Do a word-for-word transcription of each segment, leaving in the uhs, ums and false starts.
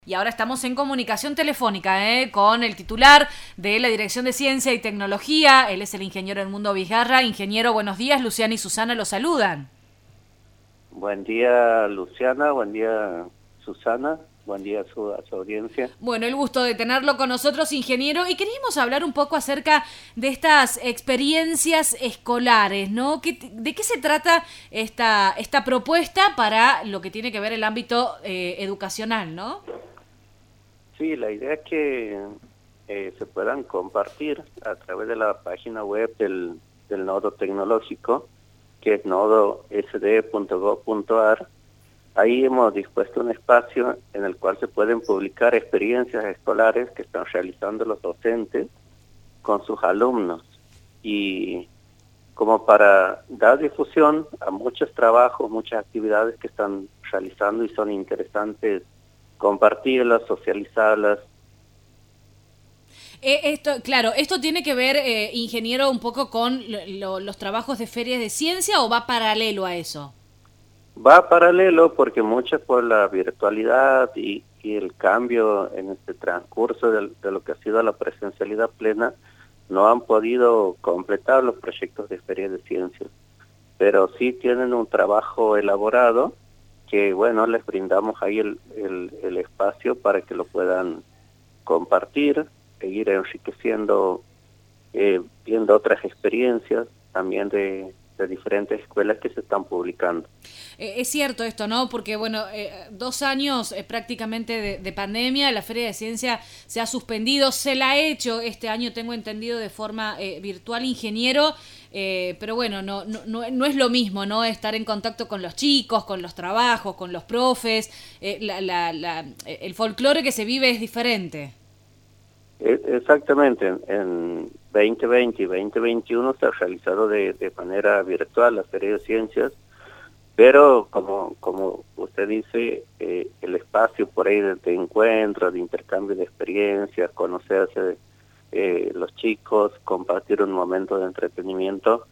Y ahora estamos en comunicación telefónica ¿eh? con el titular de la Dirección de Ciencia y Tecnología. Él es el ingeniero Edmundo Vizgarra. Ingeniero, buenos días. Luciana y Susana lo saludan. Buen día, Luciana. Buen día, Susana. Buen día a su, a su audiencia. Bueno, el gusto de tenerlo con nosotros, ingeniero. Y queríamos hablar un poco acerca de estas experiencias escolares, ¿no? ¿Qué, ¿De qué se trata esta, esta propuesta para lo que tiene que ver el ámbito eh, educacional, no? Sí, la idea es que eh, se puedan compartir a través de la página web del, del nodo tecnológico, que es nodo s d e punto gov punto a r. Ahí hemos dispuesto un espacio en el cual se pueden publicar experiencias escolares que están realizando los docentes con sus alumnos. Y como para dar difusión a muchos trabajos, muchas actividades que están realizando y son interesantes compartirlas, socializarlas. Eh, esto, claro, ¿esto tiene que ver, eh, ingeniero, un poco con lo, lo, los trabajos de ferias de ciencia o va paralelo a eso? Va paralelo porque muchas por la virtualidad y, y el cambio en este transcurso de, de lo que ha sido la presencialidad plena, no han podido completar los proyectos de ferias de ciencias, pero sí tienen un trabajo elaborado que, bueno, les brindamos ahí el, el, el espacio para que lo puedan compartir, e ir enriqueciendo, eh, viendo otras experiencias también de, de diferentes escuelas que se están publicando. Eh, es cierto esto, ¿no? Porque, bueno, eh, dos años eh, prácticamente de, de pandemia, la Feria de Ciencia se ha suspendido, se la ha hecho este año, tengo entendido, de forma eh, virtual, ingeniero, eh, pero bueno, no, no, no, no es lo mismo, ¿no? Estar en contacto con los chicos, con los trabajos, con los profes, eh, la, la, la, el folclore que se vive es diferente. Exactamente, en veinte veinte y veinte veintiuno se ha realizado de, de manera virtual la Feria de Ciencias, pero como como usted dice, eh, el espacio por ahí de, de encuentro, de intercambio de experiencias, conocerse eh, los chicos, compartir un momento de entretenimiento,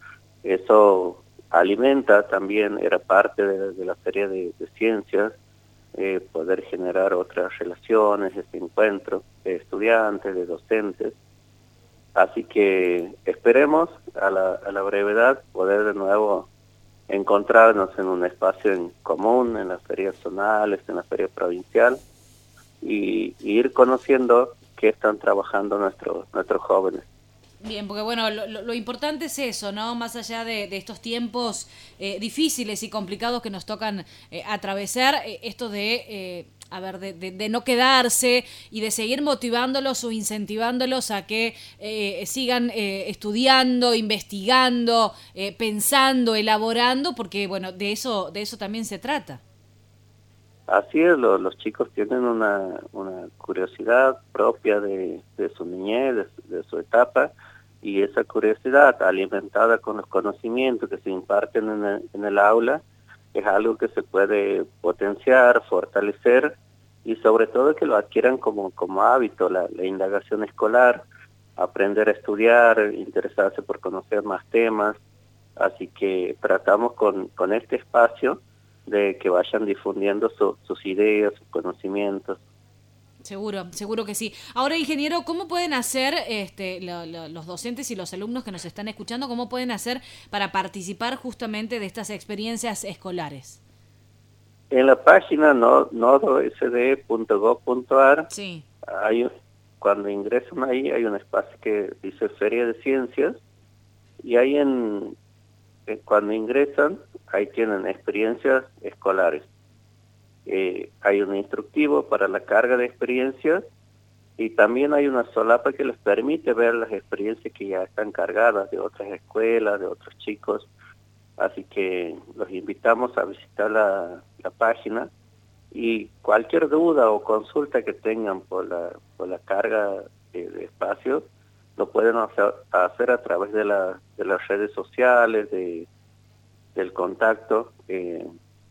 eso alimenta también, era parte de, de la Feria de, de Ciencias, eh, poder generar otras relaciones, este encuentro de estudiantes, de docentes. Así que esperemos a la, a la brevedad poder de nuevo encontrarnos en un espacio en común, en las ferias zonales, en la feria provincial, y, y ir conociendo qué están trabajando nuestros nuestros jóvenes. Bien, porque bueno, lo, lo importante es eso, ¿no? Más allá de, de estos tiempos eh, difíciles y complicados que nos tocan eh, atravesar, eh, esto de, eh, a ver, de, de, de no quedarse y de seguir motivándolos o incentivándolos a que eh, sigan eh, estudiando, investigando, eh, pensando, elaborando, porque bueno, de eso, de eso también se trata. Así es, lo, los chicos tienen una, una curiosidad propia de, de su niñez, de, de su etapa, y esa curiosidad alimentada con los conocimientos que se imparten en el, en el aula es algo que se puede potenciar, fortalecer y sobre todo que lo adquieran como, como hábito, la, la indagación escolar, aprender a estudiar, interesarse por conocer más temas. Así que tratamos con, con este espacio de que vayan difundiendo su, sus ideas, sus conocimientos. Seguro, seguro que sí. Ahora, ingeniero, ¿cómo pueden hacer este, lo, lo, los docentes y los alumnos que nos están escuchando, cómo pueden hacer para participar justamente de estas experiencias escolares? En la página no, nodo s d e punto gov punto a r, sí. hay, cuando ingresan ahí hay un espacio que dice Feria de Ciencias, y ahí en, eh, cuando ingresan, ahí tienen experiencias escolares. Eh, hay un instructivo para la carga de experiencias y también hay una solapa que les permite ver las experiencias que ya están cargadas de otras escuelas, de otros chicos. Así que los invitamos a visitar la, la página y cualquier duda o consulta que tengan por la, por la carga de, de espacios, lo pueden hacer, hacer a través de, la, de las redes sociales, de, del contacto, eh,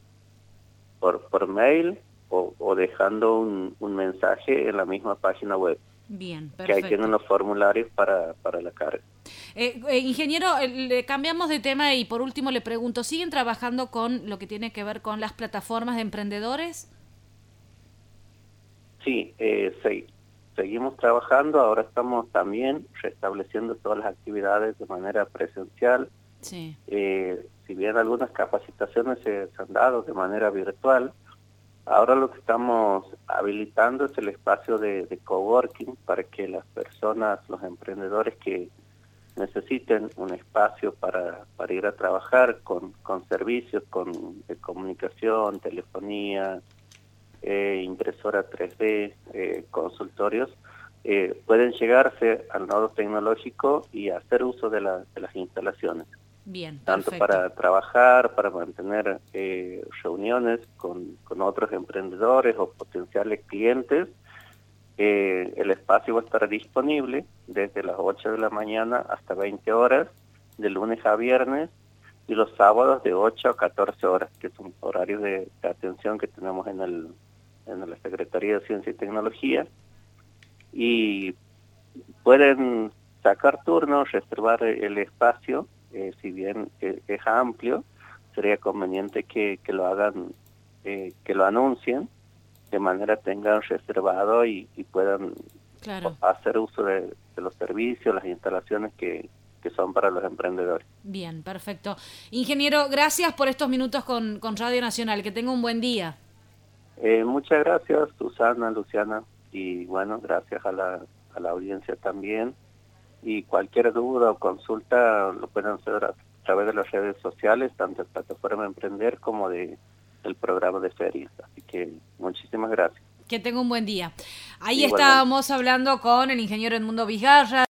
por, por mail o, o dejando un, un mensaje en la misma página web. Bien, perfecto. Que ahí tienen los formularios para, para la carga. Eh, eh, ingeniero, eh, le cambiamos de tema y por último le pregunto, ¿siguen trabajando con lo que tiene que ver con las plataformas de emprendedores? Sí, eh, sí, seguimos trabajando, ahora estamos también restableciendo todas las actividades de manera presencial. Sí. Eh, si bien algunas capacitaciones se, se han dado de manera virtual, ahora lo que estamos habilitando es el espacio de, de coworking para que las personas, los emprendedores que necesiten un espacio para, para ir a trabajar con, con servicios con, de comunicación, telefonía, eh, impresora tres D, eh, consultorios, eh, pueden llegarse al nodo tecnológico y hacer uso de, la, de las instalaciones. Bien, Tanto perfecto. para trabajar, para mantener eh, reuniones con, con otros emprendedores o potenciales clientes. Eh, el espacio va a estar disponible desde las ocho de la mañana hasta veinte horas, de lunes a viernes, y los sábados de ocho a catorce horas, que son horarios de, de atención que tenemos en, el, en la Secretaría de Ciencia y Tecnología. Y pueden sacar turnos, reservar el espacio, eh, si bien es, es amplio, sería conveniente que, que lo hagan, eh, que lo anuncien, de manera tengan reservado y, y puedan Claro. hacer uso de, de los servicios, las instalaciones que, que son para los emprendedores. Bien, perfecto. Ingeniero, gracias por estos minutos con, con Radio Nacional. Que tenga un buen día. Eh, muchas gracias, Susana, Luciana, y bueno, gracias a la, a la audiencia también. Y cualquier duda o consulta lo pueden hacer a través de las redes sociales, tanto de Plataforma Emprender como de del programa de ferias. Así que muchísimas gracias. Que tenga un buen día. Ahí Igualmente. estábamos hablando con el ingeniero Edmundo Vizgarra.